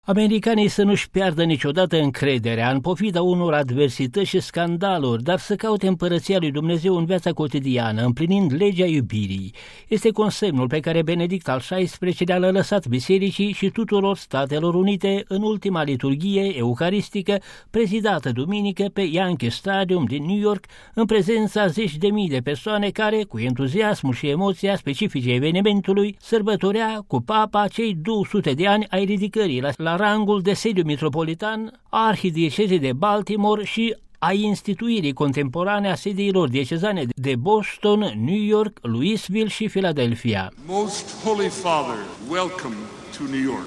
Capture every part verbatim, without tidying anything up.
Americanii să nu-și piardă niciodată încrederea în pofida unor adversități și scandaluri, dar să caute împărăția lui Dumnezeu în viața cotidiană, împlinind legea iubirii. Este consemnul pe care Benedict al șaisprezecelea l-a lăsat bisericii și tuturor Statelor Unite în ultima liturghie eucaristică prezidată duminică pe Yankee Stadium din New York, în prezența zeci de mii de persoane care, cu entuziasmul și emoția specifice evenimentului, sărbătorea cu papa cei două sute de ani ai ridicării la, la rangul de sediu metropolitan a Arhidiecezei de Baltimore și a instituirii contemporane a sediilor diecezane de Boston, New York, Louisville și Philadelphia. Most Holy Father, welcome to New York.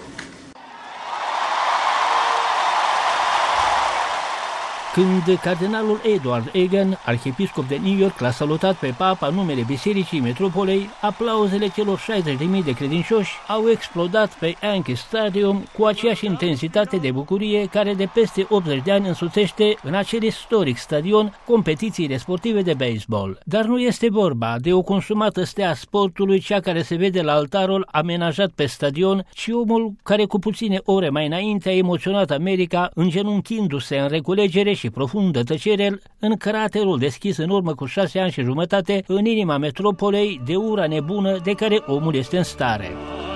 Când cardinalul Edward Egan, arhiepiscop de New York, l-a salutat pe papa în numele Bisericii Metropolei, aplauzele celor șaizeci de mii de credincioși au explodat pe Yankee Stadium cu aceeași intensitate de bucurie care de peste optzeci de ani însuțește în acel istoric stadion competițiile sportive de baseball. Dar nu este vorba de o consumată stea a sportului, cea care se vede la altarul amenajat pe stadion, ci omul care cu puține ore mai înainte a emoționat America îngenunchindu-se în reculegere și profundă tăcere în craterul deschis în urmă cu șase ani și jumătate în inima metropolei de ura nebună de care omul este în stare.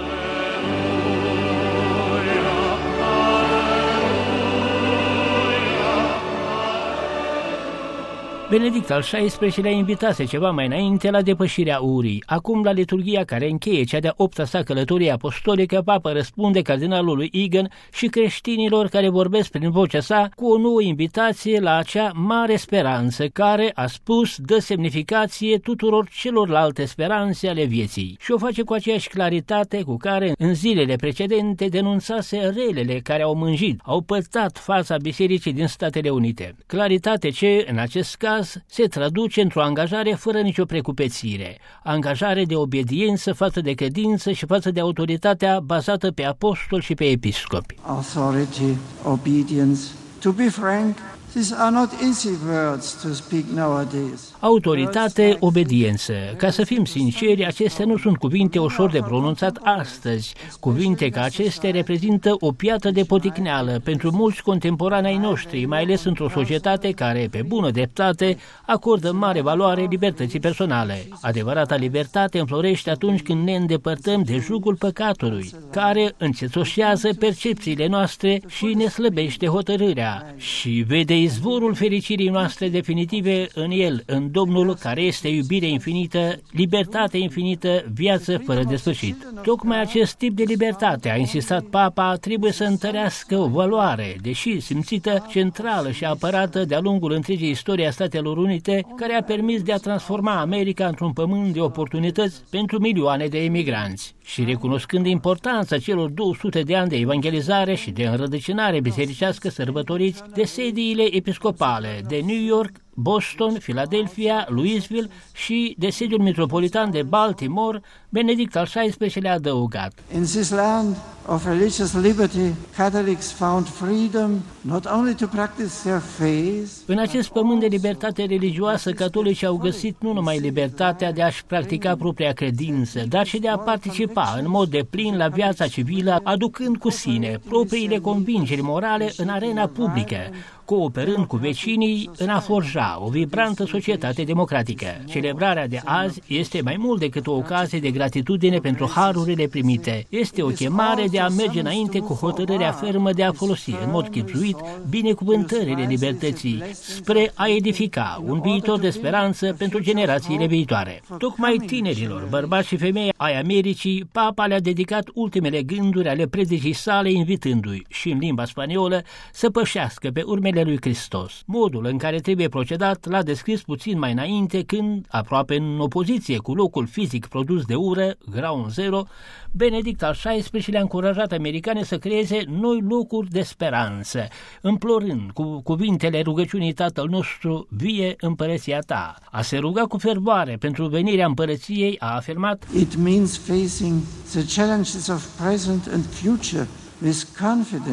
Benedict al șaisprezecelea invitase ceva mai înainte la depășirea urii. Acum, la liturghia care încheie cea de-a opta sa călătorie apostolică, papa răspunde cardinalului Egan și creștinilor care vorbesc prin vocea sa cu o nouă invitație la acea mare speranță care, a spus, dă semnificație tuturor celorlalte speranțe ale vieții. Și o face cu aceeași claritate cu care în zilele precedente denunțase relele care au mânjit, au pătat fața bisericii din Statele Unite. Claritate ce, în acest caz, se traduce într-o angajare fără nicio precupețire, angajare de obediență față de credință și față de autoritatea bazată pe apostoli și pe episcopi. Authority, obedience. To be frank, these are not easy words to speak nowadays. Autoritate, obediență. Ca să fim sinceri, acestea nu sunt cuvinte ușor de pronunțat astăzi, cuvinte ca acestea reprezintă o piatră de poticneală pentru mulți contemporani ai noștri, mai ales într-o societate care, pe bună dreptate, acordă mare valoare libertății personale. Adevărata libertate înflorește atunci când ne îndepărtăm de jugul păcatului, care înțețoșează percepțiile noastre și ne slăbește hotărârea și vede izvorul fericirii noastre definitive în el, în Domnul care este iubire infinită, libertate infinită, viață fără de sfârșit. Tocmai acest tip de libertate, a insistat papa, trebuie să întărească o valoare, deși simțită, centrală și apărată de-a lungul întregii istorii a Statelor Unite, care a permis de a transforma America într-un pământ de oportunități pentru milioane de emigranți. Și recunoscând importanța celor două sute de ani de evangelizare și de înrădăcinare bisericească sărbătoriți de sediile episcopale de New York, Boston, Philadelphia, Louisville și de sediul metropolitan de Baltimore, Benedict al șaisprezecelea a adăugat: In this land of religious liberty, Catholics found freedom not only to practice their faith. În acest pământ de libertate religioasă, catolicii au găsit nu numai libertatea de a-și practica propria credință, dar și de a participa în mod deplin la viața civilă, aducând cu sine propriile convingeri morale în arena publică, cooperând cu vecinii în a forja o vibrantă societate democratică. Celebrarea de azi este mai mult decât o ocazie de gratitudine pentru harurile primite. Este o chemare de a merge înainte cu hotărârea fermă de a folosi în mod chibzuit binecuvântările libertății spre a edifica un viitor de speranță pentru generațiile viitoare. Tocmai tinerilor, bărbați și femei ai Americii, papa le-a dedicat ultimele gânduri ale predicii sale, invitându-i și în limba spaniolă să pășească pe urmele lui Hristos. Modul în care trebuie procedat l-a descris puțin mai înainte când, aproape în opoziție cu locul fizic produs de ură, Ground Zero, Benedict al șaisprezecelea a încurajat americane să creeze noi locuri de speranță, implorând cu cuvintele rugăciunii Tatăl nostru: vie împărăția ta. A se ruga cu fervoare pentru venirea împărăției, a afirmat: It means facing the challenges of present and future with confidence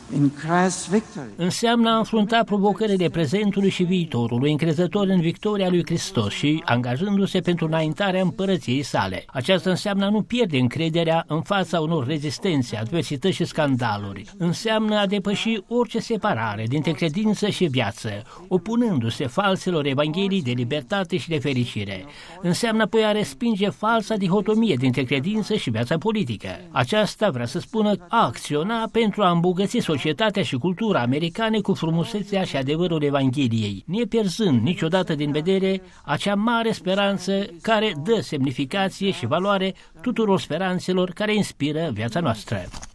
in Christ's victory. Înseamnă a înfrunta provocările prezentului și viitorului, încrezător în victoria lui Hristos și angajându-se pentru înaintarea împărăției sale. Aceasta înseamnă a nu pierde încrederea în fața unor rezistențe, adversități și scandaluri. Înseamnă a depăși orice separare dintre credință și viață, opunându-se falselor evanghelii de libertate și de fericire. Înseamnă apoi a respinge falsa dihotomie dintre credință și viața politică. Aceasta vrea să spună a acționa pentru a îmbogăți societatea și cultura americane cu frumusețea și adevărul Evangheliei, nepierzând niciodată din vedere acea mare speranță care dă semnificație și valoare tuturor speranțelor care inspiră viața noastră.